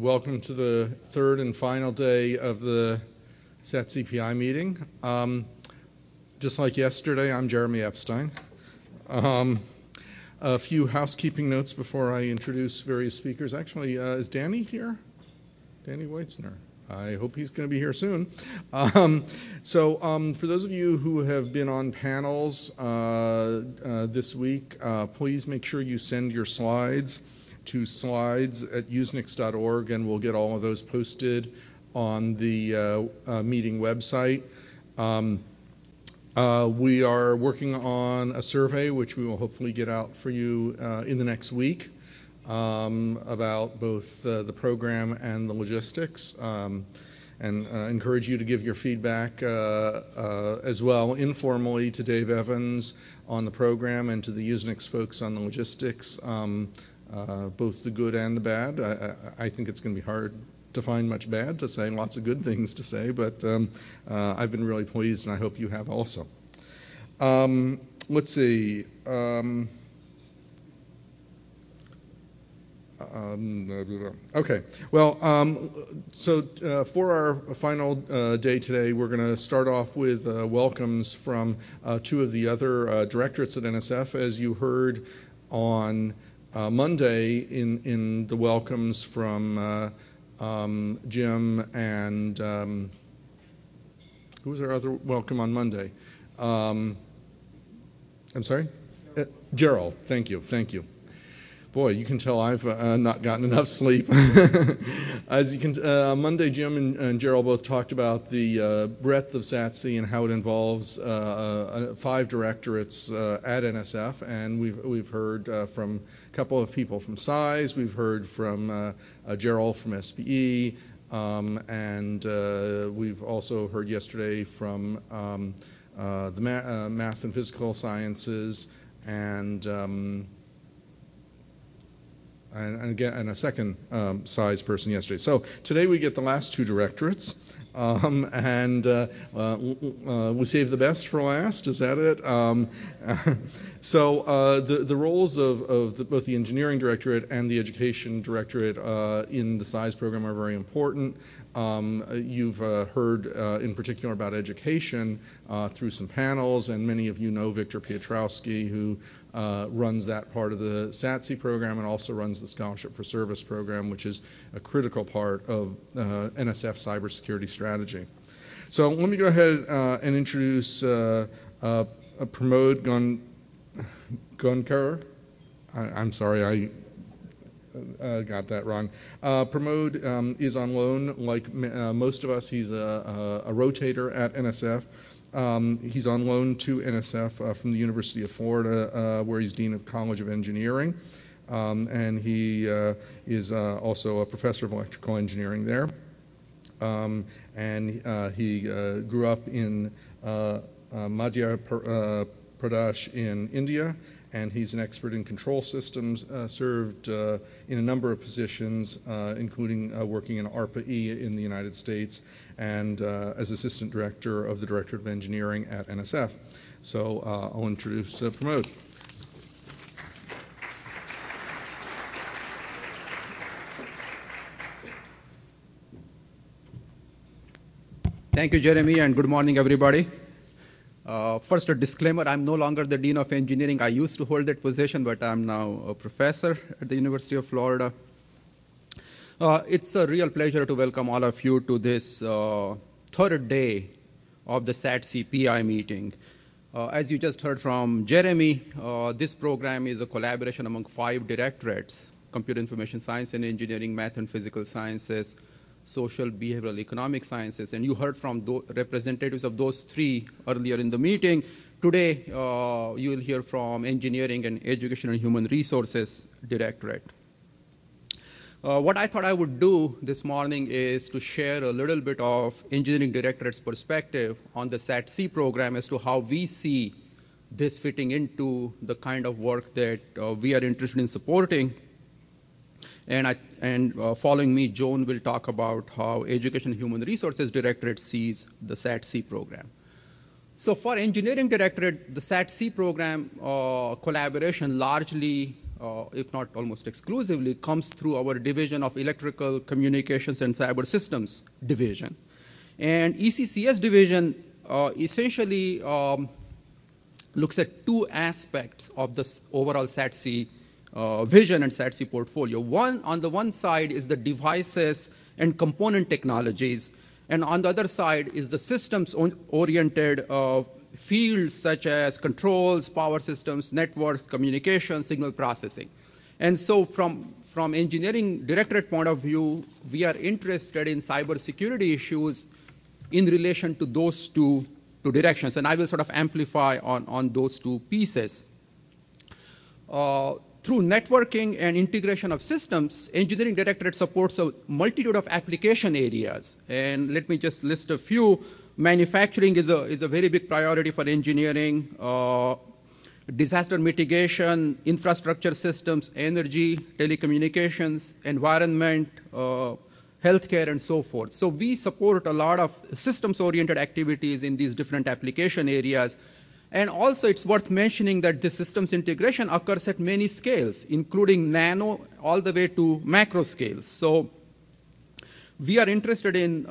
Welcome to the third and final day of the SAT-CPI meeting. Just like yesterday, I'm Jeremy Epstein. A few housekeeping notes before I introduce various speakers. Actually, is Danny here? Danny Weitzner. I hope he's going to be here soon. For those of you who have been on panels this week, please make sure you send your slides to slides@usenix.org, and we'll get all of those posted on the meeting website. We are working on a survey, which we will hopefully get out for you in the next week, about both the program and the logistics, and encourage you to give your feedback as well informally to Dave Evans on the program and to the Usenix folks on the logistics, both the good and the bad. I think it's going to be hard to find much bad to say, lots of good things to say, but I've been really pleased, and I hope you have also. Let's see. Okay, well, for our final day today, we're going to start off with welcomes from two of the other directorates at NSF. As you heard on Monday in the welcomes from Jim and who was our other welcome on Monday? I'm sorry? Gerald, thank you. Boy, you can tell I've not gotten enough sleep. As you can, Monday, Jim and Gerald both talked about the breadth of SATC and how it involves 5 directorates at NSF, and we've heard from a couple of people from SAIS. We've heard from Gerald from SPE, and we've also heard yesterday from the Math and Physical Sciences and a second SAIS person yesterday. So today we get the last 2 directorates, and we save the best for last. Is that it? The roles of both the Engineering Directorate and the Education Directorate in the SAIS program are very important. You've heard in particular about education through some panels, and many of you know Victor Piotrowski, who runs that part of the SATC program and also runs the Scholarship for Service program, which is a critical part of NSF cybersecurity strategy. So let me go ahead and introduce Pramod Gonkar. I'm sorry, I got that wrong. Pramod is on loan like most of us. He's a rotator at NSF. He's on loan to NSF from the University of Florida, where he's Dean of College of Engineering, and he is also a professor of electrical engineering there. He grew up in Madhya Pradesh in India, and he's an expert in control systems, served in a number of positions, including working in ARPA-E in the United States, and as Assistant Director of the Directorate of Engineering at NSF. So I'll introduce Pramod. Thank you, Jeremy, and good morning, everybody. First, a disclaimer, I'm no longer the Dean of Engineering. I used to hold that position, but I'm now a professor at the University of Florida. It's a real pleasure to welcome all of you to this third day of the SAT-CPI meeting. As you just heard from Jeremy, this program is a collaboration among 5 directorates: Computer Information Science and Engineering, Math and Physical Sciences, Social, Behavioral, Economic Sciences, and you heard from representatives of those 3 earlier in the meeting. Today, you will hear from Engineering and Education and Human Resources Directorate. What I thought I would do this morning is to share a little bit of Engineering Directorate's perspective on the SAT-C program as to how we see this fitting into the kind of work that we are interested in supporting. And following me, Joan will talk about how Education and Human Resources Directorate sees the SAT-C program. So for Engineering Directorate, the SAT-C program collaboration largely if not almost exclusively, comes through our division of Electrical Communications and Cyber Systems division. And ECCS division essentially looks at two aspects of this overall SATC vision and SATC portfolio. One, on the one side is the devices and component technologies, and on the other side is the systems-oriented fields such as controls, power systems, networks, communication, signal processing. And so from engineering directorate point of view, we are interested in cybersecurity issues in relation to those two directions, and I will sort of amplify on those two pieces. Through networking and integration of systems, engineering directorate supports a multitude of application areas. And let me just list a few. Manufacturing is a very big priority for engineering. Disaster mitigation, infrastructure systems, energy, telecommunications, environment, healthcare, and so forth. So we support a lot of systems-oriented activities in these different application areas. And also, it's worth mentioning that the systems integration occurs at many scales, including nano all the way to macro scales. So we are interested in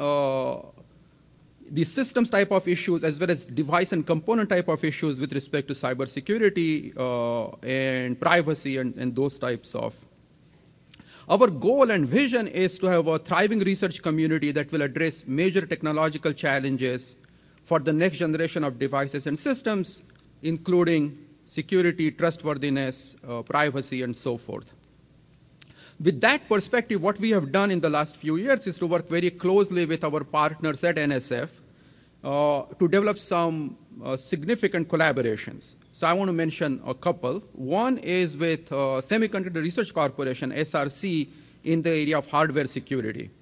the systems type of issues as well as device and component type of issues with respect to cybersecurity and privacy and those types of. Our goal and vision is to have a thriving research community that will address major technological challenges for the next generation of devices and systems, including security, trustworthiness, privacy, and so forth. With that perspective, what we have done in the last few years is to work very closely with our partners at NSF to develop some significant collaborations. So I want to mention a couple. One is with Semiconductor Research Corporation, SRC, in the area of hardware security.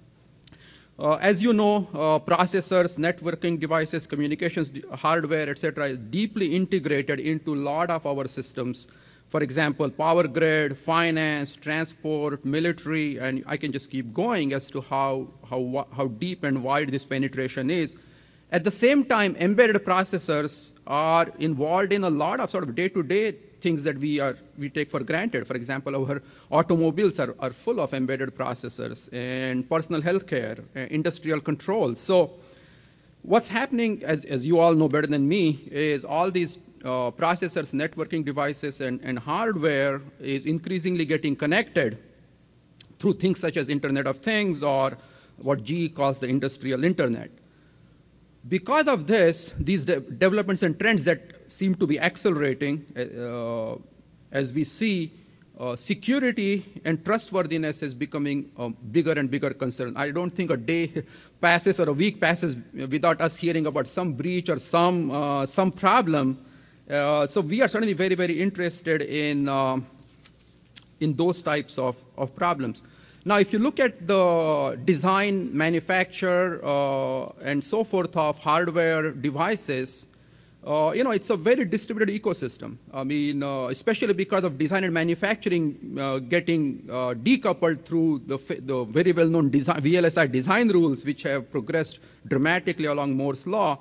As you know, processors, networking devices, communications hardware, et cetera, is deeply integrated into a lot of our systems. For example, power grid, finance, transport, military, and I can just keep going as to how deep and wide this penetration is. At the same time, embedded processors are involved in a lot of sort of day-to-day things that we take for granted. For example, our automobiles are full of embedded processors, and personal healthcare, industrial controls. So what's happening, as you all know better than me, is all these processors, networking devices, and hardware is increasingly getting connected through things such as Internet of Things or what GE calls the industrial internet. Because of this, these developments and trends that seem to be accelerating, as we see, security and trustworthiness is becoming a bigger and bigger concern. I don't think a day passes or a week passes without us hearing about some breach or some problem. So we are certainly very, very interested in those types of problems. Now, if you look at the design, manufacture, and so forth of hardware devices, it's a very distributed ecosystem. I mean, especially because of design and manufacturing getting decoupled through the very well-known VLSI design rules, which have progressed dramatically along Moore's law.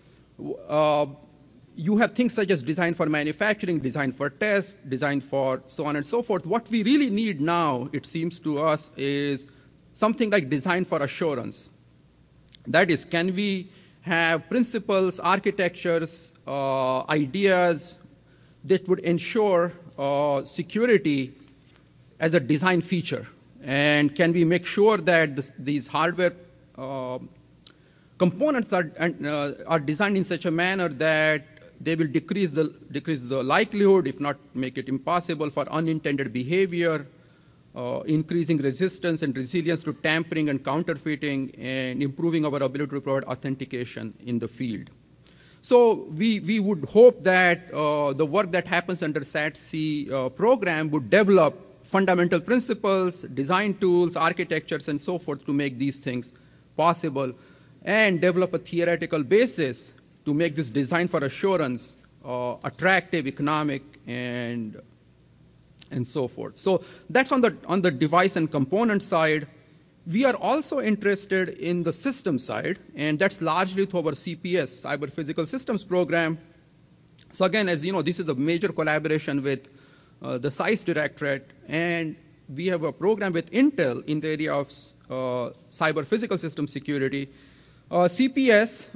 You have things such as design for manufacturing, design for test, design for so on and so forth. What we really need now, it seems to us, is something like design for assurance. That is, can we have principles, architectures, ideas that would ensure security as a design feature? And can we make sure that these hardware components are designed in such a manner that they will decrease the likelihood, if not make it impossible, for unintended behavior, increasing resistance and resilience to tampering and counterfeiting, and improving our ability to provide authentication in the field. So we would hope that the work that happens under SATC program would develop fundamental principles, design tools, architectures, and so forth to make these things possible, and develop a theoretical basis to make this design for assurance attractive, economic, and so forth. So that's on the device and component side. We are also interested in the system side, and that's largely through our CPS, Cyber Physical Systems program. So again, as you know, this is a major collaboration with the SAIS Directorate, and we have a program with Intel in the area of cyber physical system security. CPS,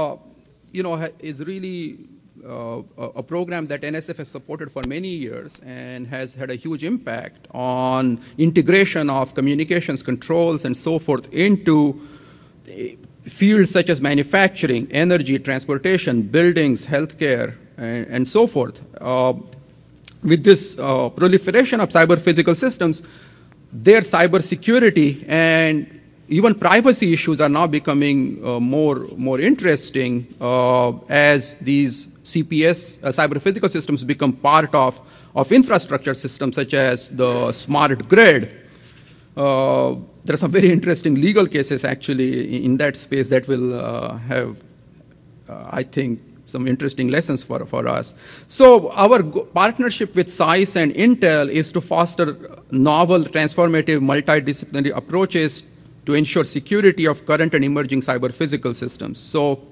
is really a program that NSF has supported for many years and has had a huge impact on integration of communications controls and so forth into fields such as manufacturing, energy, transportation, buildings, healthcare, and so forth. With this proliferation of cyber physical systems, their cyber security and even privacy issues are now becoming more interesting as these CPS, cyber physical systems, become part of infrastructure systems such as the smart grid. There are some very interesting legal cases actually in that space that will have, I think, some interesting lessons for us. So our partnership with SAIS and Intel is to foster novel, transformative, multidisciplinary approaches to ensure security of current and emerging cyber physical systems. So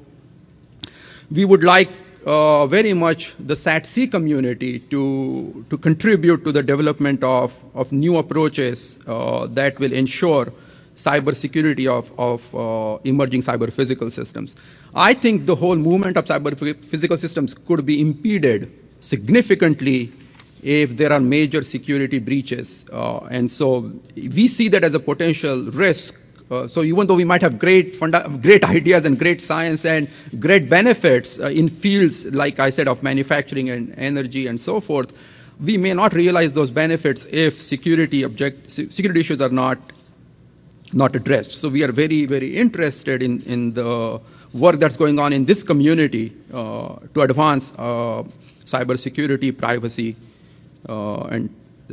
we would like very much the SAT-C community to contribute to the development of new approaches that will ensure cyber security of emerging cyber physical systems. I think the whole movement of cyber physical systems could be impeded significantly if there are major security breaches. And so we see that as a potential risk. So even though we might have great ideas and great science and great benefits in fields, like I said, of manufacturing and energy and so forth, we may not realize those benefits if security issues are not addressed. So we are very, very interested in the work that's going on in this community to advance cybersecurity, privacy, and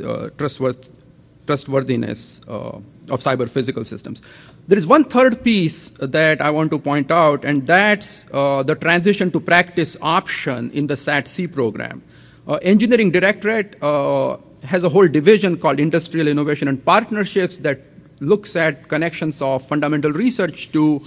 trustworthiness of cyber physical systems. There is one third piece that I want to point out, and that's the transition to practice option in the SAT-C program. Engineering Directorate has a whole division called Industrial Innovation and Partnerships that looks at connections of fundamental research to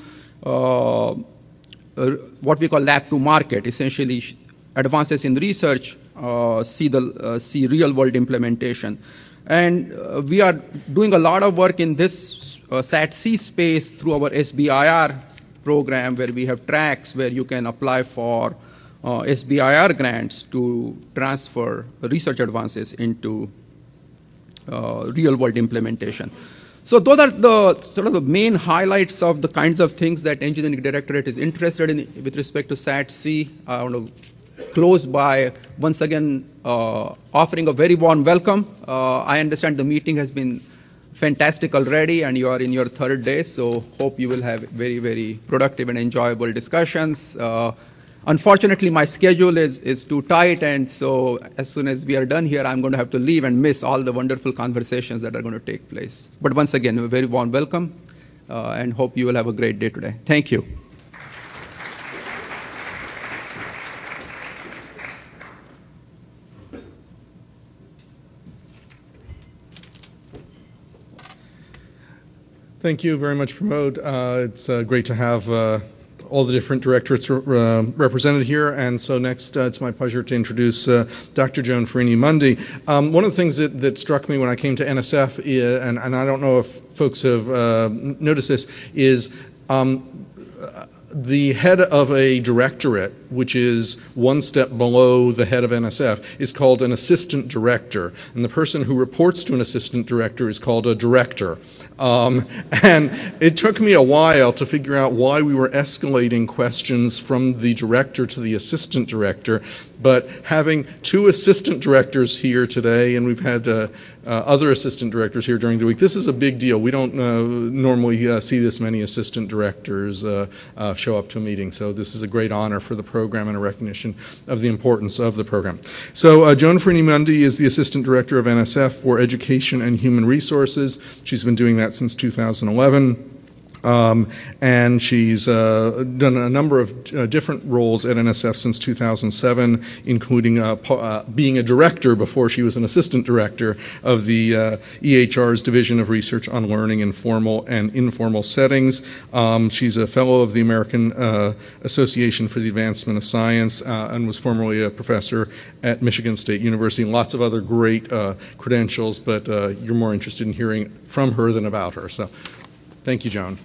what we call lab to market, essentially advances in research, see real world implementation. And we are doing a lot of work in this SAT-C space through our SBIR program, where we have tracks where you can apply for SBIR grants to transfer research advances into real world implementation. So those are the sort of the main highlights of the kinds of things that Engineering Directorate is interested in with respect to SAT-C. I want to close by once again offering a very warm welcome. I understand the meeting has been fantastic already, and you are in your third day, so hope you will have very, very productive and enjoyable discussions. Unfortunately, my schedule is too tight, and so as soon as we are done here, I'm going to have to leave and miss all the wonderful conversations that are going to take place. But once again, a very warm welcome, and hope you will have a great day today. Thank you. Thank you very much, Pramod. It's great to have all the different directorates represented here. And so next, it's my pleasure to introduce Dr. Joan Farini-Mundy. One of the things that struck me when I came to NSF, and I don't know if folks have noticed this, is the head of a directorate, which is one step below the head of NSF, is called an assistant director. And the person who reports to an assistant director is called a director. And it took me a while to figure out why we were escalating questions from the director to the assistant director. But having two assistant directors here today, and we've had other assistant directors here during the week, this is a big deal. We don't normally see this many assistant directors show up to a meeting. So this is a great honor for the program and a recognition of the importance of the program. So Joan Farini-Mundy is the Assistant Director of NSF for Education and Human Resources. She's been doing that since 2011. And she's done a number of different roles at NSF since 2007, including being a director before she was an assistant director of the EHR's Division of Research on Learning in Formal and Informal Settings. She's a fellow of the American Association for the Advancement of Science and was formerly a professor at Michigan State University, and lots of other great credentials, but you're more interested in hearing from her than about her. So thank you, Joan.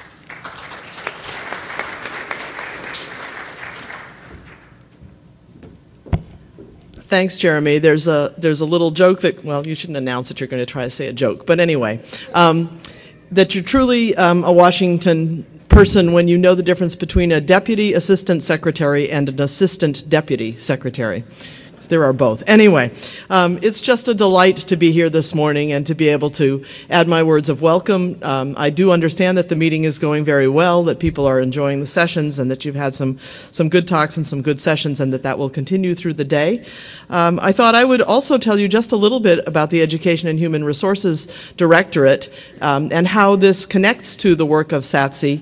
Thanks, Jeremy. There's a little joke that, well, you shouldn't announce that you're going to try to say a joke, but anyway, that you're truly a Washington person when you know the difference between a deputy assistant secretary and an assistant deputy secretary. There are both. Anyway, it's just a delight to be here this morning and to be able to add my words of welcome. I do understand that the meeting is going very well, that people are enjoying the sessions, and that you've had some good talks and some good sessions, and that will continue through the day. I thought I would also tell you just a little bit about the Education and Human Resources Directorate and how this connects to the work of SATSI,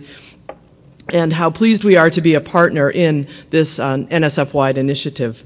and how pleased we are to be a partner in this NSF-wide initiative.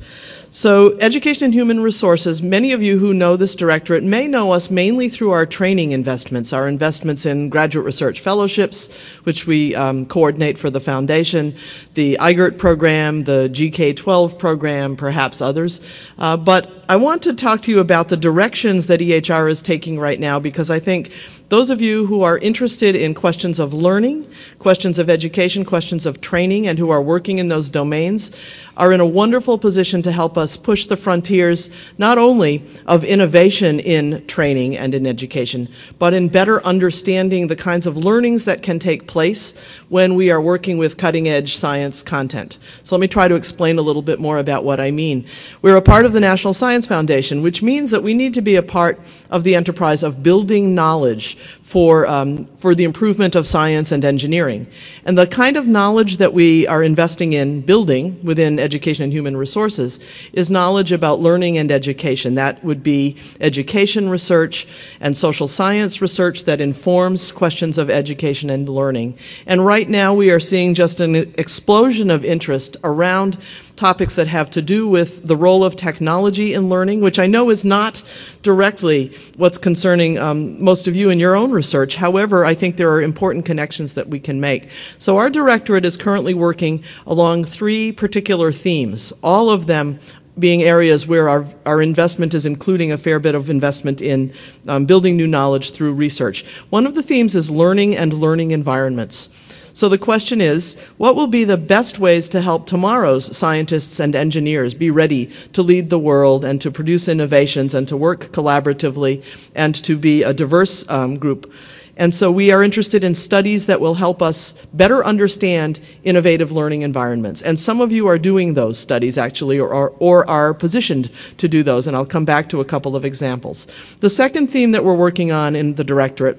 So Education and Human Resources, many of you who know this directorate may know us mainly through our training investments, our investments in graduate research fellowships, which we coordinate for the foundation, the IGERT program, the GK-12 program, perhaps others. But I want to talk to you about the directions that EHR is taking right now, because I think those of you who are interested in questions of learning, questions of education, questions of training, and who are working in those domains are in a wonderful position to help us push the frontiers not only of innovation in training and in education, but in better understanding the kinds of learnings that can take place when we are working with cutting-edge science content. So let me try to explain a little bit more about what I mean. We're a part of the National Science Foundation, which means that we need to be a part of the enterprise of building knowledge for the improvement of science and engineering. And the kind of knowledge that we are investing in building within Education and Human Resources is knowledge about learning and education. That would be education research and social science research that informs questions of education and learning. And right now we are seeing just an explosion of interest around topics that have to do with the role of technology in learning, which I know is not directly what's concerning most of you in your own research. However, I think there are important connections that we can make. So our directorate is currently working along 3 particular themes, all of them being areas where our investment is including a fair bit of investment in building new knowledge through research. One of the themes is learning and learning environments. So the question is, what will be the best ways to help tomorrow's scientists and engineers be ready to lead the world and to produce innovations and to work collaboratively and to be a diverse group? And so we are interested in studies that will help us better understand innovative learning environments. And some of you are doing those studies actually, or are positioned to do those, and I'll come back to a couple of examples. The second theme that we're working on in the directorate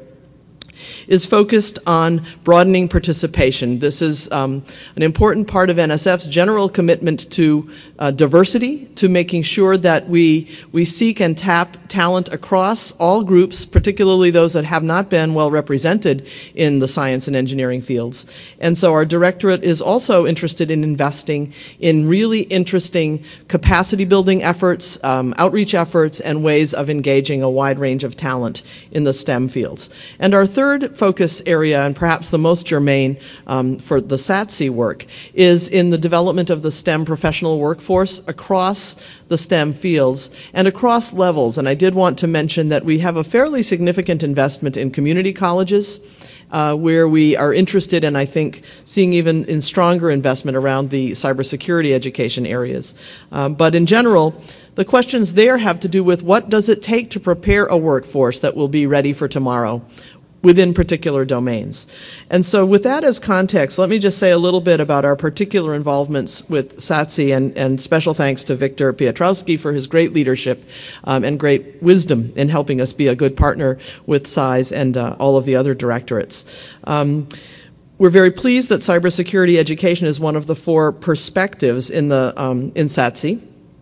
is focused on broadening participation. This is an important part of NSF's general commitment to diversity, to making sure that we seek and tap talent across all groups, particularly those that have not been well represented in the science and engineering fields. And so our directorate is also interested in investing in really interesting capacity building efforts, outreach efforts, and ways of engaging a wide range of talent in the STEM fields. And our third focus area, and perhaps the most germane for the SATSI work, is in the development of the STEM professional workforce across the STEM fields and across levels. And I did want to mention that we have a fairly significant investment in community colleges, where we are interested in, I think, seeing even in stronger investment around the cybersecurity education areas. But in general, the questions there have to do with what does it take to prepare a workforce that will be ready for tomorrow within particular domains. And so with that as context, let me just say a little bit about our particular involvements with SATSI, and special thanks to Victor Piotrowski for his great leadership and great wisdom in helping us be a good partner with SAIS and all of the other directorates. We're very pleased that cybersecurity education is one of the 4 perspectives in SATSI.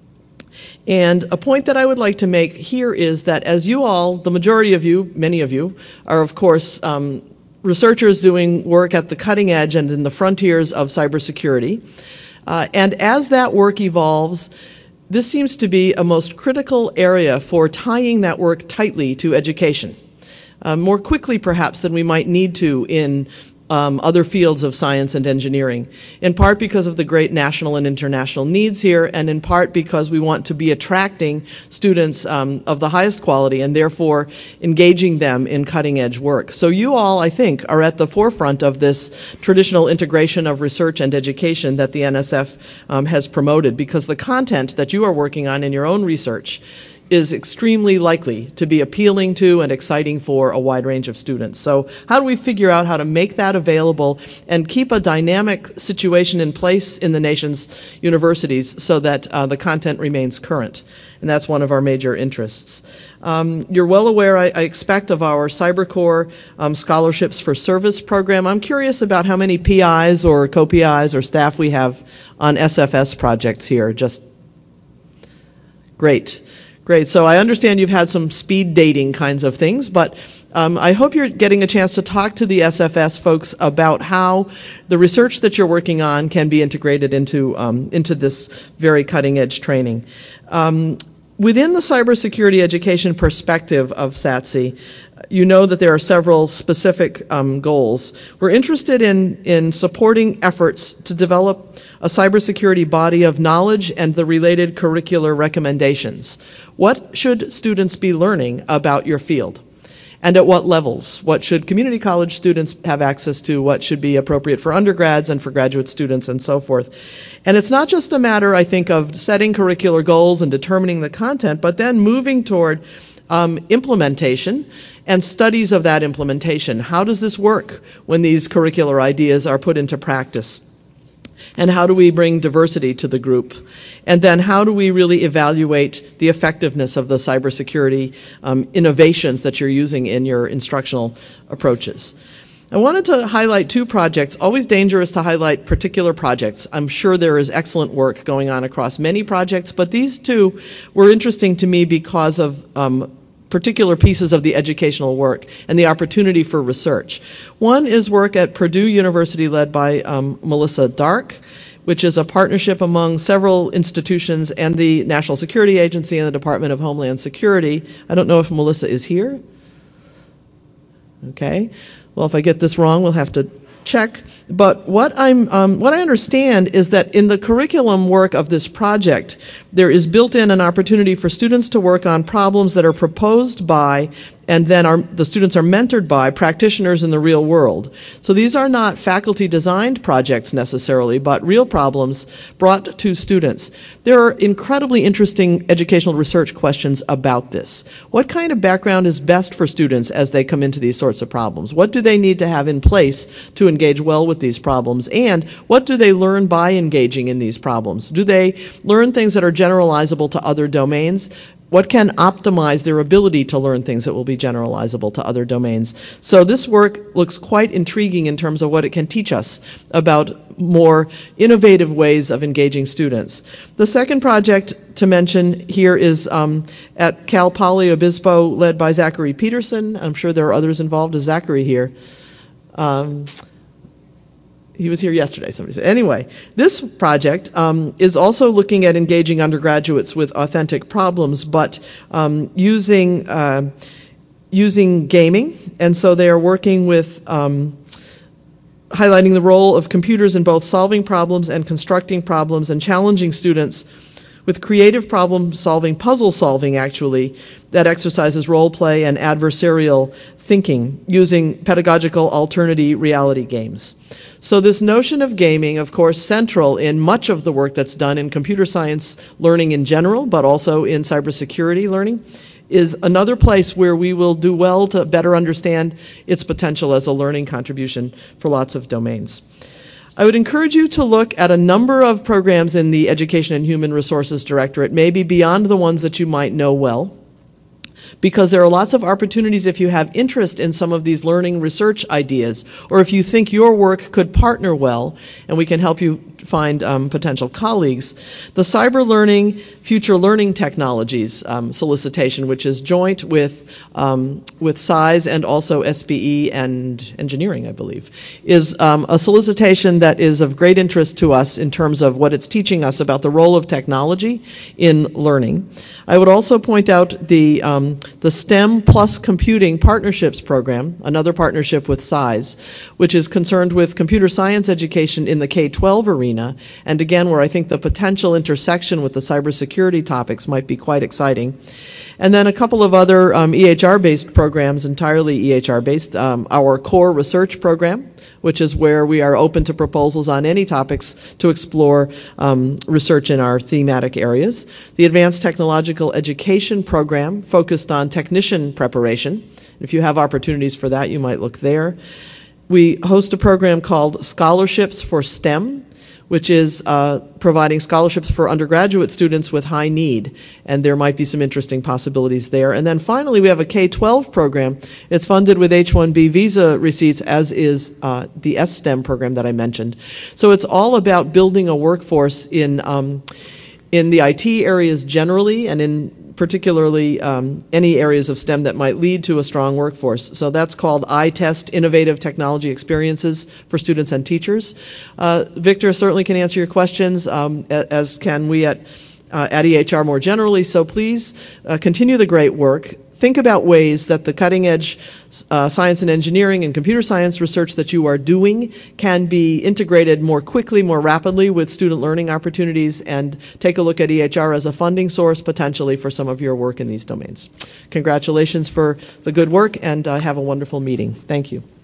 And a point that I would like to make here is that as you all, the majority of you, many of you, are of course researchers doing work at the cutting edge and in the frontiers of cybersecurity. And as that work evolves, this seems to be a most critical area for tying that work tightly to education, more quickly perhaps than we might need to in other fields of science and engineering, in part because of the great national and international needs here, and in part because we want to be attracting students of the highest quality and therefore engaging them in cutting-edge work. So you all, I think, are at the forefront of this traditional integration of research and education that the NSF has promoted, because the content that you are working on in your own research is extremely likely to be appealing to and exciting for a wide range of students. So how do we figure out how to make that available and keep a dynamic situation in place in the nation's universities so that the content remains current? And that's one of our major interests. You're well aware, I expect, of our CyberCorps Scholarships for Service program. I'm curious about how many PIs or co-PIs or staff we have on SFS projects here. Just great. Great. So I understand you've had some speed dating kinds of things, but I hope you're getting a chance to talk to the SFS folks about how the research that you're working on can be integrated into this very cutting-edge training. Within the cybersecurity education perspective of SATC, you know that there are several specific goals. We're interested in supporting efforts to develop a cybersecurity body of knowledge and the related curricular recommendations. What should students be learning about your field? And at what levels? What should community college students have access to? What should be appropriate for undergrads and for graduate students and so forth? And it's not just a matter, I think, of setting curricular goals and determining the content, but then moving toward implementation and studies of that implementation. How does this work when these curricular ideas are put into practice? And how do we bring diversity to the group? And then how do we really evaluate the effectiveness of the cybersecurity innovations that you're using in your instructional approaches? I wanted to highlight two projects. Always dangerous to highlight particular projects. I'm sure there is excellent work going on across many projects, but these two were interesting to me because of particular pieces of the educational work and the opportunity for research. One is work at Purdue University led by Melissa Dark, which is a partnership among several institutions and the National Security Agency and the Department of Homeland Security. I don't know if Melissa is here. Okay. Well, if I get this wrong, we'll have to check. But what I understand is that in the curriculum work of this project, there is built in an opportunity for students to work on problems that are proposed by and then the students are mentored by practitioners in the real world. So these are not faculty-designed projects necessarily, but real problems brought to students. There are incredibly interesting educational research questions about this. What kind of background is best for students as they come into these sorts of problems? What do they need to have in place to engage well with these problems? And what do they learn by engaging in these problems? Do they learn things that are generalizable to other domains? What can optimize their ability to learn things that will be generalizable to other domains? So this work looks quite intriguing in terms of what it can teach us about more innovative ways of engaging students. The second project to mention here is at Cal Poly Obispo, led by Zachary Peterson. I'm sure there are others involved. Is Zachary here? He was here yesterday, somebody said. Anyway, this project is also looking at engaging undergraduates with authentic problems, but using gaming. And so they are working with highlighting the role of computers in both solving problems and constructing problems and challenging students with creative problem-solving, puzzle-solving, actually, that exercises role play and adversarial thinking using pedagogical alternative reality games. So this notion of gaming, of course, central in much of the work that's done in computer science learning in general, but also in cybersecurity learning, is another place where we will do well to better understand its potential as a learning contribution for lots of domains. I would encourage you to look at a number of programs in the Education and Human Resources Directorate, maybe beyond the ones that you might know well. because there are lots of opportunities if you have interest in some of these learning research ideas, or if you think your work could partner well, and we can help you find potential colleagues. The Cyber Learning Future Learning Technologies solicitation, which is joint with SISE and also SBE and Engineering, I believe, is a solicitation that is of great interest to us in terms of what it's teaching us about the role of technology in learning. I would also point out the STEM Plus Computing Partnerships Program, another partnership with SISE, which is concerned with computer science education in the K-12 arena, and again, where I think the potential intersection with the cybersecurity topics might be quite exciting. And then a couple of other EHR-based programs, entirely EHR-based. Our core research program, which is where we are open to proposals on any topics to explore research in our thematic areas. The Advanced Technological Education program, focused on technician preparation. If you have opportunities for that, you might look there. We host a program called Scholarships for STEM, which is providing scholarships for undergraduate students with high need, and there might be some interesting possibilities there. And then finally, we have a K-12 program. It's funded with H-1B visa receipts, as is the STEM program that I mentioned. So it's all about building a workforce in the IT areas generally, and in particularly any areas of STEM that might lead to a strong workforce. So that's called iTest, Innovative Technology Experiences for Students and Teachers. Victor certainly can answer your questions, as can we at EHR more generally. So please continue the great work. Think about ways that the cutting-edge science and engineering and computer science research that you are doing can be integrated more quickly, more rapidly with student learning opportunities, and take a look at EHR as a funding source potentially for some of your work in these domains. Congratulations for the good work, and have a wonderful meeting. Thank you.